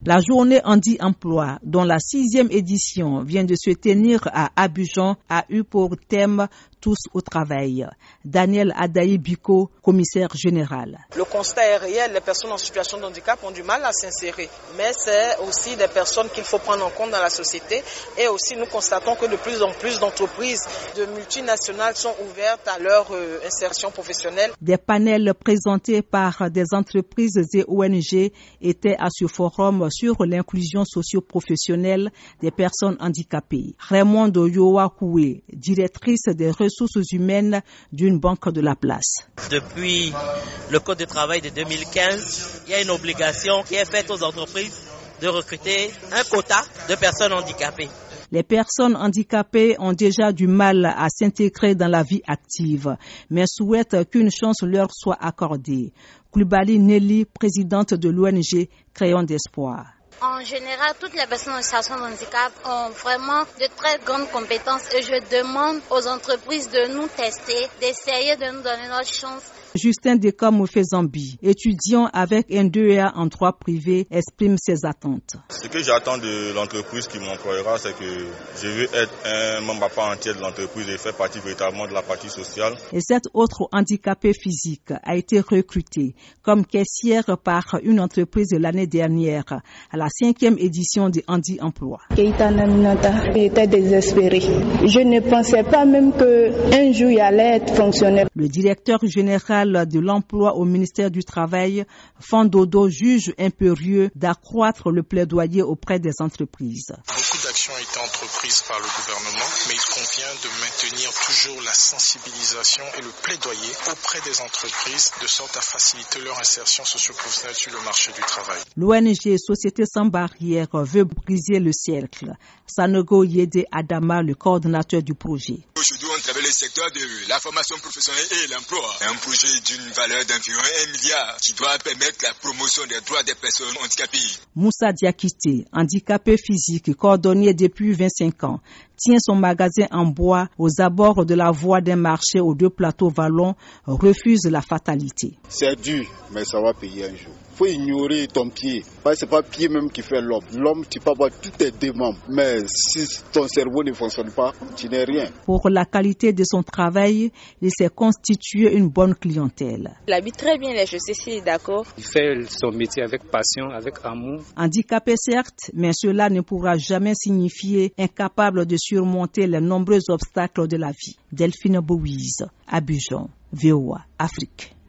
La journée Handi-Emploi, dont la 6e édition vient de se tenir à Abidjan, a eu pour thème Tous au travail. Daniel Adaï-Biko, commissaire général. Le constat est réel, les personnes en situation de handicap ont du mal à s'insérer. Mais c'est aussi des personnes qu'il faut prendre en compte dans la société. Et aussi, nous constatons que de plus en plus d'entreprises, de multinationales sont ouvertes à leur insertion professionnelle. Des panels présentés par des entreprises et ONG étaient à ce forum sur l'inclusion socio-professionnelle des personnes handicapées. Raymond Yoakoué, directrice des ressources humaines d'une banque de la place. Depuis le Code du travail de 2015, il y a une obligation qui est faite aux entreprises de recruter un quota de personnes handicapées. Les personnes handicapées ont déjà du mal à s'intégrer dans la vie active, mais souhaitent qu'une chance leur soit accordée. Koulibaly Nelly, présidente de l'ONG Créons d'espoir. En général, toutes les personnes en situation de handicap ont vraiment de très grandes compétences et je demande aux entreprises de nous tester, d'essayer de nous donner notre chance. Justin Dekam Fezambi, étudiant avec un 2A en droit privé, exprime ses attentes. Ce que j'attends de l'entreprise qui m'employera, c'est que je veux être un membre à part entière de l'entreprise et faire partie véritablement de la partie sociale. Et cette autre handicapée physique a été recrutée comme caissière par une entreprise l'année dernière à la 5e édition de Handi-Emploi. Keita Naminata était désespéré. Je ne pensais pas même qu'un jour il allait être fonctionnaire. Le directeur général de l'emploi au ministère du Travail, Fandodo, juge impérieux d'accroître le plaidoyer auprès des entreprises. Beaucoup d'actions ont été entreprises par le gouvernement, mais il convient de maintenir toujours la sensibilisation et le plaidoyer auprès des entreprises de sorte à faciliter leur insertion socio-professionnelle sur le marché du travail. L'ONG Société sans barrières veut briser le cercle. Sanogo Yede Adama, le coordinateur du projet. Aujourd'hui, on travaille le secteur de la formation professionnelle et l'emploi. Un projet d'une valeur d'environ 1 milliard qui doit permettre la promotion des droits des personnes handicapées. Moussa Diakité, handicapé physique, coordonné depuis 25 ans, tient son magasin en bois aux abords de la voie d'un marché aux 2 plateaux vallons, refuse la fatalité. C'est dur, mais ça va payer un jour. Il faut ignorer ton pied. Ce n'est pas le pied même qui fait l'homme. L'homme, tu peux avoir tous tes 2 membres. Mais si ton cerveau ne fonctionne pas, tu n'es rien. Pour la qualité de son travail, il s'est constitué une bonne clientèle. Il habite très bien les chaussées, d'accord. Il fait son métier avec passion, avec amour. Handicapé certes, mais cela ne pourra jamais signifier incapable de surmonter les nombreux obstacles de la vie. Delphine Bouise, Abidjan, VOA, Afrique.